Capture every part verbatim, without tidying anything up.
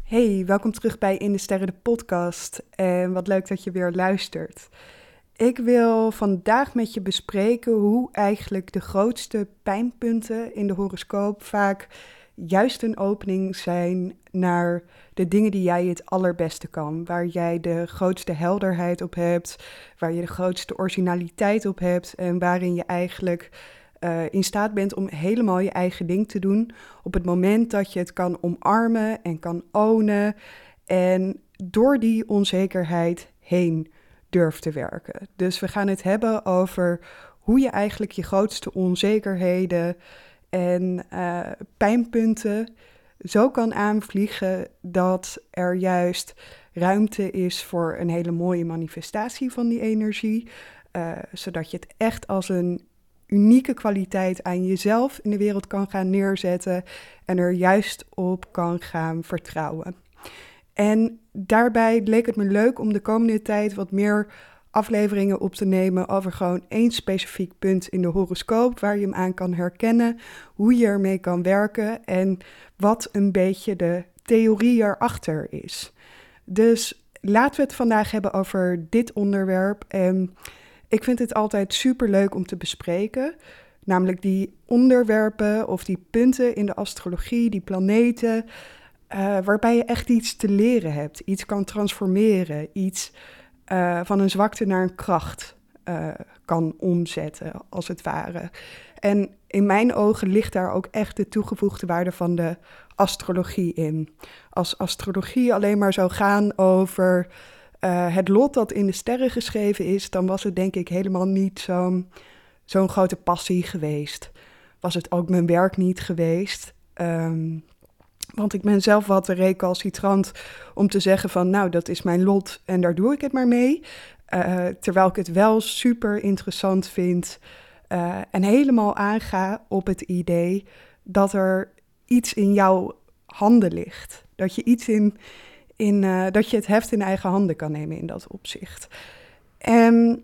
Hey, welkom terug bij In de Sterren de podcast en wat leuk dat je weer luistert. Ik wil vandaag met je bespreken hoe eigenlijk de grootste pijnpunten in de horoscoop vaak juist een opening zijn naar de dingen die jij het allerbeste kan. Waar jij de grootste helderheid op hebt, waar je de grootste originaliteit op hebt en waarin je eigenlijk uh, in staat bent om helemaal je eigen ding te doen op het moment dat je het kan omarmen en kan ownen en door die onzekerheid heen durft te werken. Dus we gaan het hebben over hoe je eigenlijk je grootste onzekerheden en uh, pijnpunten zo kan aanvliegen dat er juist ruimte is voor een hele mooie manifestatie van die energie, uh, zodat je het echt als een unieke kwaliteit aan jezelf in de wereld kan gaan neerzetten en er juist op kan gaan vertrouwen. En daarbij leek het me leuk om de komende tijd wat meer afleveringen op te nemen over gewoon één specifiek punt in de horoscoop waar je hem aan kan herkennen, hoe je ermee kan werken en wat een beetje de theorie erachter is. Dus laten we het vandaag hebben over dit onderwerp. En ik vind het altijd superleuk om te bespreken, namelijk die onderwerpen of die punten in de astrologie, die planeten, uh, waarbij je echt iets te leren hebt, iets kan transformeren, iets uh, van een zwakte naar een kracht uh, kan omzetten, als het ware. En in mijn ogen ligt daar ook echt de toegevoegde waarde van de astrologie in. Als astrologie alleen maar zou gaan over Uh, het lot dat in de sterren geschreven is, dan was het denk ik helemaal niet zo'n, zo'n grote passie geweest. Was het ook mijn werk niet geweest. Um, want ik ben zelf wat recalcitrant om te zeggen van nou, dat is mijn lot en daar doe ik het maar mee. Uh, terwijl ik het wel super interessant vind uh, en helemaal aanga op het idee dat er iets in jouw handen ligt. Dat je iets in... In, uh, dat je het heft in eigen handen kan nemen in dat opzicht. En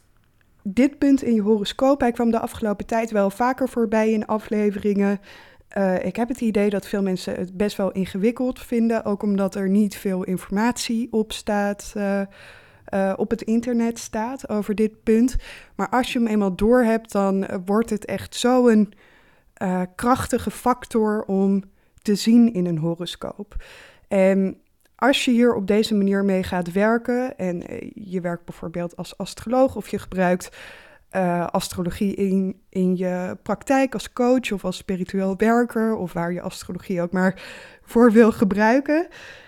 dit punt in je horoscoop, hij kwam de afgelopen tijd wel vaker voorbij in afleveringen. Uh, ik heb het idee dat veel mensen het best wel ingewikkeld vinden, ook omdat er niet veel informatie op staat, uh, uh, op het internet staat over dit punt. Maar als je hem eenmaal door hebt, dan uh, wordt het echt zo'n uh, krachtige factor om te zien in een horoscoop. En als je hier op deze manier mee gaat werken en je werkt bijvoorbeeld als astroloog of je gebruikt uh, astrologie in, in je praktijk als coach of als spiritueel werker of waar je astrologie ook maar voor wil gebruiken,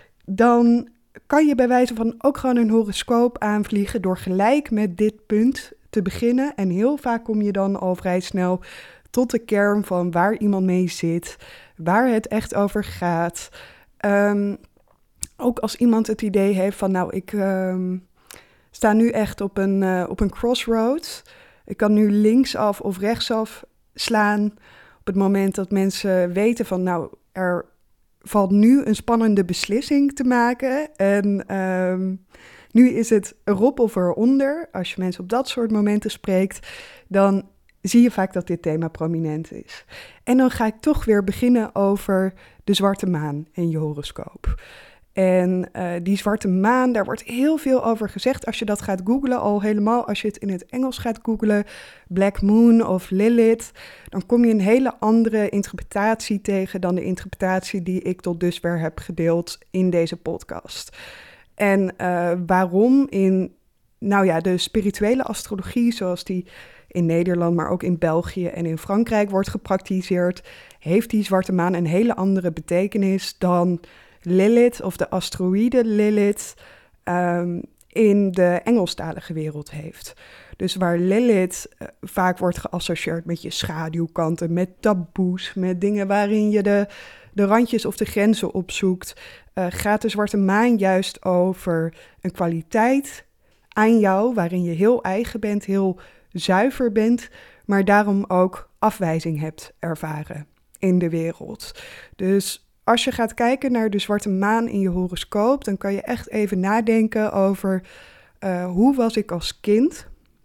dan kan je bij wijze van ook gewoon een horoscoop aanvliegen door gelijk met dit punt te beginnen. En heel vaak kom je dan al vrij snel tot de kern van waar iemand mee zit, waar het echt over gaat. Um, Ook als iemand het idee heeft van nou, ik uh, sta nu echt op een, uh, op een crossroads. Ik kan nu linksaf of rechtsaf slaan op het moment dat mensen weten van nou, er valt nu een spannende beslissing te maken. En uh, nu is het erop of eronder. Als je mensen op dat soort momenten spreekt, dan zie je vaak dat dit thema prominent is. En dan ga ik toch weer beginnen over de zwarte maan in je horoscoop. En uh, die zwarte maan, daar wordt heel veel over gezegd. Als je dat gaat googlen, al helemaal als je het in het Engels gaat googlen, Black Moon of Lilith, dan kom je een hele andere interpretatie tegen dan de interpretatie die ik tot dusver heb gedeeld in deze podcast. En uh, waarom in, nou ja, de spirituele astrologie, zoals die in Nederland, maar ook in België en in Frankrijk wordt gepraktiseerd, heeft die zwarte maan een hele andere betekenis dan Lilith of de asteroïde Lilith um, in de Engelstalige wereld heeft. Dus waar Lilith uh, vaak wordt geassocieerd met je schaduwkanten, met taboes, met dingen waarin je de, de randjes of de grenzen opzoekt, uh, gaat de zwarte maan juist over een kwaliteit aan jou waarin je heel eigen bent, heel zuiver bent, maar daarom ook afwijzing hebt ervaren in de wereld. Dus als je gaat kijken naar de zwarte maan in je horoscoop, dan kan je echt even nadenken over uh, hoe was ik als kind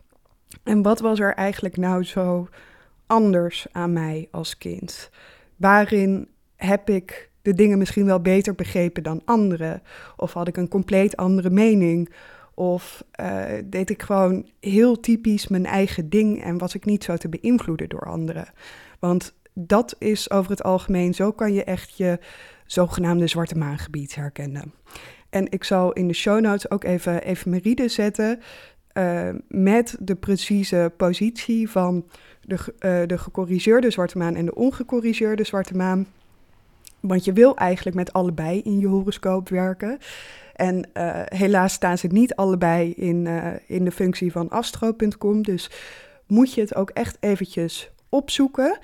en wat was er eigenlijk nou zo anders aan mij als kind? Waarin heb ik de dingen misschien wel beter begrepen dan anderen? Of had ik een compleet andere mening? Of uh, deed ik gewoon heel typisch mijn eigen ding en was ik niet zo te beïnvloeden door anderen? Want dat is over het algemeen, zo kan je echt je zogenaamde zwarte maangebied herkennen. En ik zal in de show notes ook even efemeride zetten uh, met de precieze positie van de, uh, de gecorrigeerde zwarte maan en de ongecorrigeerde zwarte maan. Want je wil eigenlijk met allebei in je horoscoop werken. En uh, helaas staan ze niet allebei in, uh, in de functie van astro punt com. Dus moet je het ook echt eventjes opzoeken.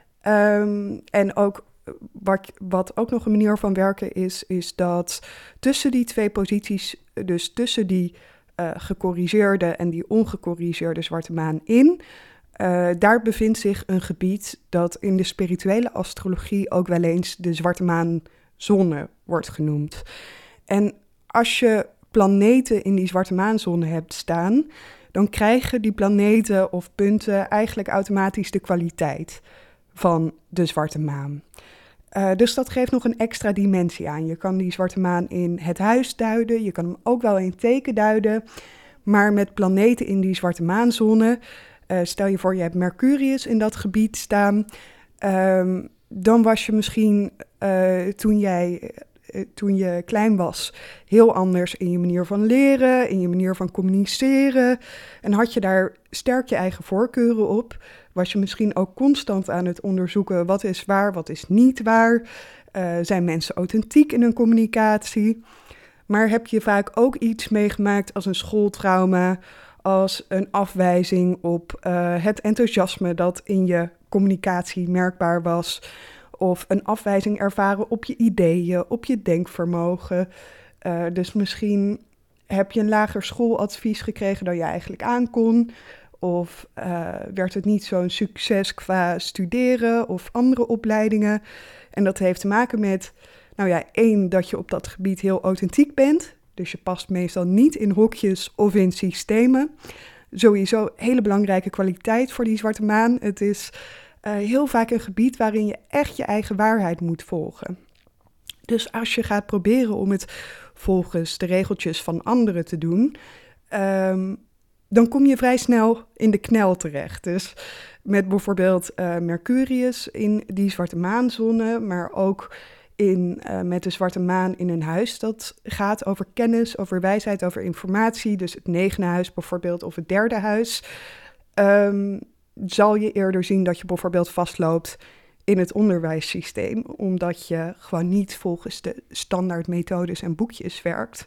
Um, en ook wat, wat ook nog een manier van werken is, is dat tussen die twee posities, dus tussen die uh, gecorrigeerde en die ongecorrigeerde zwarte maan in, Uh, daar bevindt zich een gebied dat in de spirituele astrologie ook wel eens de zwarte maanzone wordt genoemd. En als je planeten in die zwarte maanzone hebt staan, dan krijgen die planeten of punten eigenlijk automatisch de kwaliteit van de zwarte maan. Uh, dus dat geeft nog een extra dimensie aan. Je kan die zwarte maan in het huis duiden, je kan hem ook wel in teken duiden, maar met planeten in die zwarte maanzone, Uh, stel je voor, je hebt Mercurius in dat gebied staan. Um, dan was je misschien uh, toen, jij, uh, toen je klein was heel anders in je manier van leren, in je manier van communiceren. En had je daar sterk je eigen voorkeuren op. Was je misschien ook constant aan het onderzoeken wat is waar, wat is niet waar. Uh, zijn mensen authentiek in hun communicatie? Maar heb je vaak ook iets meegemaakt als een schooltrauma, als een afwijzing op uh, het enthousiasme dat in je communicatie merkbaar was, of een afwijzing ervaren op je ideeën, op je denkvermogen. Uh, dus misschien heb je een lager schooladvies gekregen dan je eigenlijk aankon, of uh, werd het niet zo'n succes qua studeren of andere opleidingen. En dat heeft te maken met, nou ja, één, dat je op dat gebied heel authentiek bent. Dus je past meestal niet in hokjes of in systemen. Sowieso een hele belangrijke kwaliteit voor die zwarte maan. Het is uh, heel vaak een gebied waarin je echt je eigen waarheid moet volgen. Dus als je gaat proberen om het volgens de regeltjes van anderen te doen, um, dan kom je vrij snel in de knel terecht. Dus met bijvoorbeeld uh, Mercurius in die zwarte maanzone, maar ook in, uh, met de zwarte maan in een huis. Dat gaat over kennis, over wijsheid, over informatie. Dus het negende huis bijvoorbeeld of het derde huis. Um, zal je eerder zien dat je bijvoorbeeld vastloopt in het onderwijssysteem, omdat je gewoon niet volgens de standaardmethodes en boekjes werkt.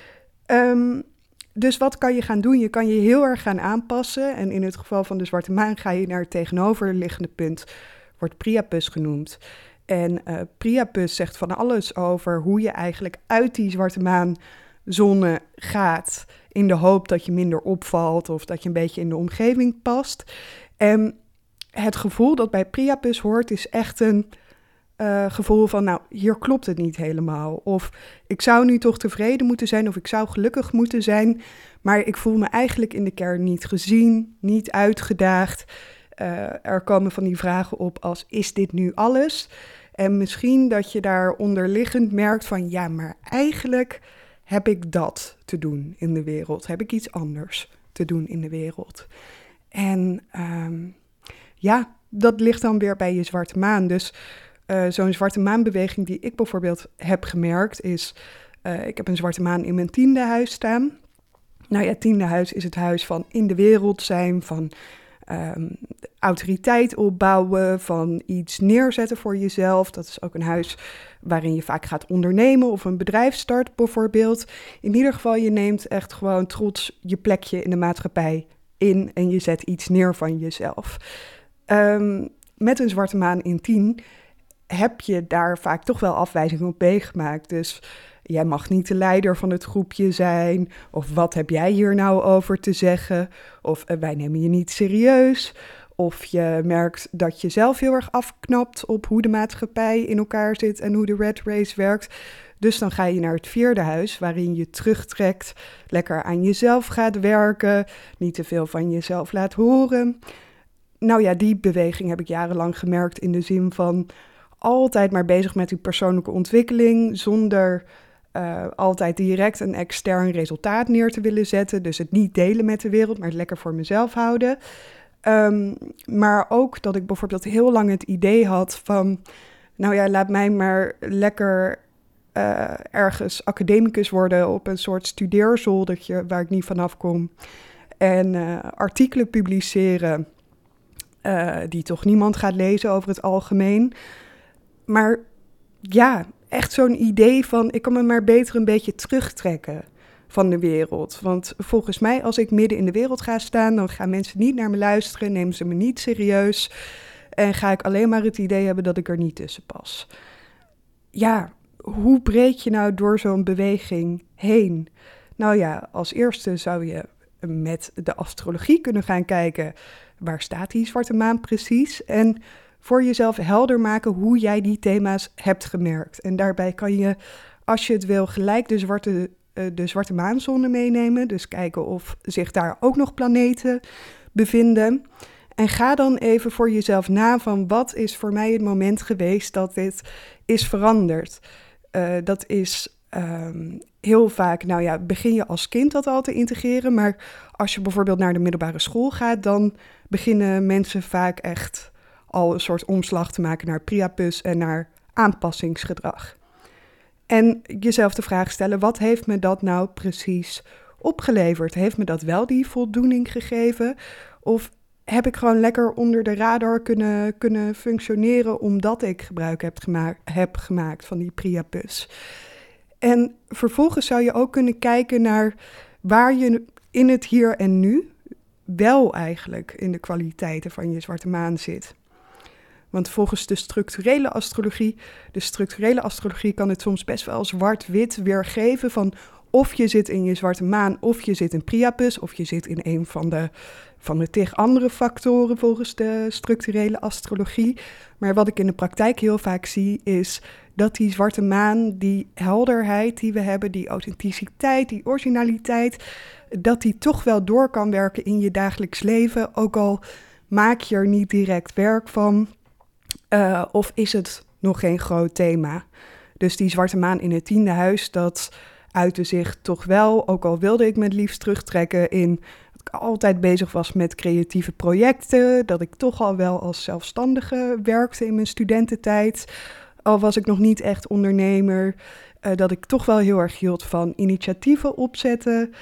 Um, dus wat kan je gaan doen? Je kan je heel erg gaan aanpassen. En in het geval van de zwarte maan ga je naar het tegenoverliggende punt, wordt Priapus genoemd. En uh, Priapus zegt van alles over hoe je eigenlijk uit die zwarte maanzone gaat, in de hoop dat je minder opvalt of dat je een beetje in de omgeving past. En het gevoel dat bij Priapus hoort is echt een uh, gevoel van, nou, hier klopt het niet helemaal. Of ik zou nu toch tevreden moeten zijn of ik zou gelukkig moeten zijn, maar ik voel me eigenlijk in de kern niet gezien, niet uitgedaagd. Uh, er komen van die vragen op als, is dit nu alles? En misschien dat je daar onderliggend merkt van, ja, maar eigenlijk heb ik dat te doen in de wereld. Heb ik iets anders te doen in de wereld. En um, ja, dat ligt dan weer bij je zwarte maan. Dus uh, zo'n zwarte maanbeweging die ik bijvoorbeeld heb gemerkt is, uh, ik heb een zwarte maan in mijn tiende huis staan. Nou ja, tiende huis is het huis van in de wereld zijn, van Um, autoriteit opbouwen, van iets neerzetten voor jezelf. Dat is ook een huis waarin je vaak gaat ondernemen of een bedrijf start bijvoorbeeld. In ieder geval, je neemt echt gewoon trots je plekje in de maatschappij in en je zet iets neer van jezelf. Um, met een zwarte maan in tien heb je daar vaak toch wel afwijzingen op meegemaakt. Dus jij mag niet de leider van het groepje zijn. Of wat heb jij hier nou over te zeggen? Of uh, wij nemen je niet serieus. Of je merkt dat je zelf heel erg afknapt op hoe de maatschappij in elkaar zit en hoe de rat race werkt. Dus dan ga je naar het vierde huis, waarin je terugtrekt, lekker aan jezelf gaat werken, niet te veel van jezelf laat horen. Nou ja, die beweging heb ik jarenlang gemerkt in de zin van, altijd maar bezig met die persoonlijke ontwikkeling, zonder uh, altijd direct een extern resultaat neer te willen zetten. Dus het niet delen met de wereld, maar het lekker voor mezelf houden. Um, maar ook dat ik bijvoorbeeld heel lang het idee had van, nou ja, laat mij maar lekker uh, ergens academicus worden op een soort studeerzoldertje waar ik niet vanaf kom. En uh, artikelen publiceren uh, die toch niemand gaat lezen over het algemeen. Maar ja, echt zo'n idee van, ik kan me maar beter een beetje terugtrekken van de wereld. Want volgens mij, als ik midden in de wereld ga staan, dan gaan mensen niet naar me luisteren, nemen ze me niet serieus en ga ik alleen maar het idee hebben dat ik er niet tussen pas. Ja, hoe breek je nou door zo'n beweging heen? Nou ja, als eerste zou je met de astrologie kunnen gaan kijken, waar staat die zwarte maan precies? En voor jezelf helder maken hoe jij die thema's hebt gemerkt. En daarbij kan je, als je het wil, gelijk de zwarte, de zwarte maanzone meenemen. Dus kijken of zich daar ook nog planeten bevinden. En ga dan even voor jezelf na van, wat is voor mij het moment geweest dat dit is veranderd? Uh, dat is um, heel vaak, nou ja, begin je als kind dat al te integreren. Maar als je bijvoorbeeld naar de middelbare school gaat, dan beginnen mensen vaak echt al een soort omslag te maken naar Priapus en naar aanpassingsgedrag. En jezelf de vraag stellen, wat heeft me dat nou precies opgeleverd? Heeft me dat wel die voldoening gegeven? Of heb ik gewoon lekker onder de radar kunnen, kunnen functioneren omdat ik gebruik heb gemaakt, heb gemaakt van die Priapus? En vervolgens zou je ook kunnen kijken naar waar je in het hier en nu wel eigenlijk in de kwaliteiten van je zwarte maan zit. Want volgens de structurele astrologie, de structurele astrologie kan het soms best wel zwart-wit weergeven van of je zit in je zwarte maan, of je zit in Priapus, of je zit in een van de, van de tig andere factoren volgens de structurele astrologie. Maar wat ik in de praktijk heel vaak zie is dat die zwarte maan, die helderheid die we hebben, die authenticiteit, die originaliteit, dat die toch wel door kan werken in je dagelijks leven, ook al maak je er niet direct werk van. Uh, of is het nog geen groot thema? Dus die zwarte maan in het tiende huis, dat uitte zich toch wel, ook al wilde ik me het liefst terugtrekken in dat ik altijd bezig was met creatieve projecten, dat ik toch al wel als zelfstandige werkte in mijn studententijd, al was ik nog niet echt ondernemer, uh, dat ik toch wel heel erg hield van initiatieven opzetten.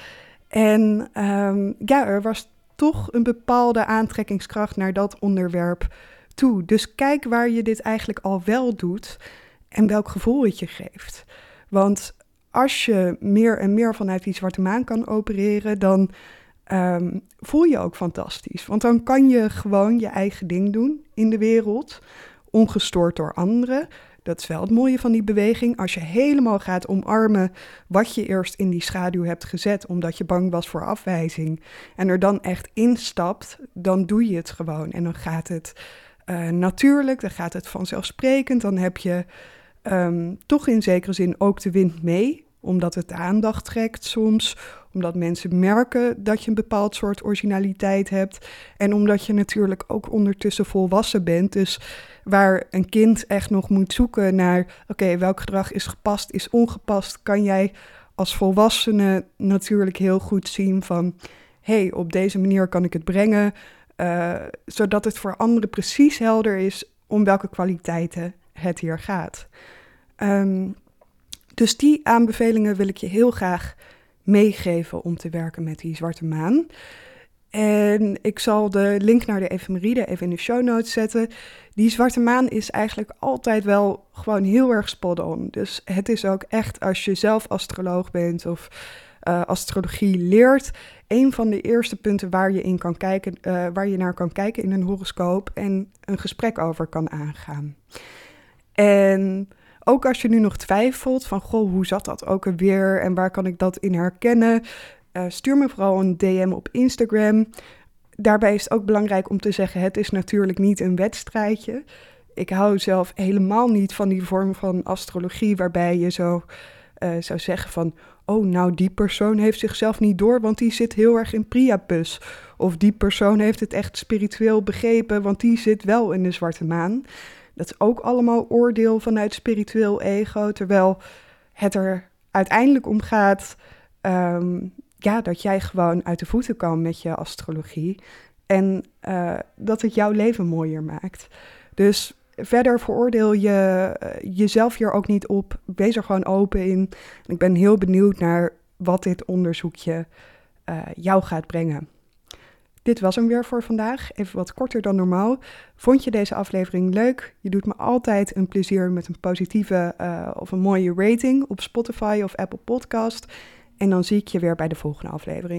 En um, ja, er was toch een bepaalde aantrekkingskracht naar dat onderwerp toe. Dus kijk waar je dit eigenlijk al wel doet en welk gevoel het je geeft. Want als je meer en meer vanuit die zwarte maan kan opereren, dan um, voel je ook fantastisch. Want dan kan je gewoon je eigen ding doen in de wereld, ongestoord door anderen. Dat is wel het mooie van die beweging. Als je helemaal gaat omarmen wat je eerst in die schaduw hebt gezet, omdat je bang was voor afwijzing, en er dan echt instapt, dan doe je het gewoon. En dan gaat het uh, natuurlijk, dan gaat het vanzelfsprekend. Dan heb je um, toch in zekere zin ook de wind mee, omdat het de aandacht trekt soms, omdat mensen merken dat je een bepaald soort originaliteit hebt en omdat je natuurlijk ook ondertussen volwassen bent. Dus waar een kind echt nog moet zoeken naar, oké, okay, welk gedrag is gepast, is ongepast, kan jij als volwassene natuurlijk heel goed zien van, hé, hey, op deze manier kan ik het brengen, uh, zodat het voor anderen precies helder is om welke kwaliteiten het hier gaat. Um, dus die aanbevelingen wil ik je heel graag meegeven om te werken met die zwarte maan. En ik zal de link naar de efemeride even in de show notes zetten. Die zwarte maan is eigenlijk altijd wel gewoon heel erg spot on. Dus het is ook echt, als je zelf astroloog bent of uh, astrologie leert, een van de eerste punten waar je in kan kijken, uh, waar je naar kan kijken in een horoscoop en een gesprek over kan aangaan. En ook als je nu nog twijfelt van, goh, hoe zat dat ook alweer en waar kan ik dat in herkennen? Uh, stuur me vooral een D M op Instagram. Daarbij is het ook belangrijk om te zeggen, het is natuurlijk niet een wedstrijdje. Ik hou zelf helemaal niet van die vorm van astrologie waarbij je zo uh, zou zeggen van, oh, nou die persoon heeft zichzelf niet door, want die zit heel erg in Priapus. Of die persoon heeft het echt spiritueel begrepen, want die zit wel in de zwarte maan. Dat is ook allemaal oordeel vanuit spiritueel ego, terwijl het er uiteindelijk om gaat um, ja, dat jij gewoon uit de voeten kan met je astrologie en uh, dat het jouw leven mooier maakt. Dus verder veroordeel je uh, jezelf hier ook niet op. Wees er gewoon open in. Ik ben heel benieuwd naar wat dit onderzoekje uh, jou gaat brengen. Dit was hem weer voor vandaag, even wat korter dan normaal. Vond je deze aflevering leuk? Je doet me altijd een plezier met een positieve uh, of een mooie rating op Spotify of Apple Podcast. En dan zie ik je weer bij de volgende aflevering.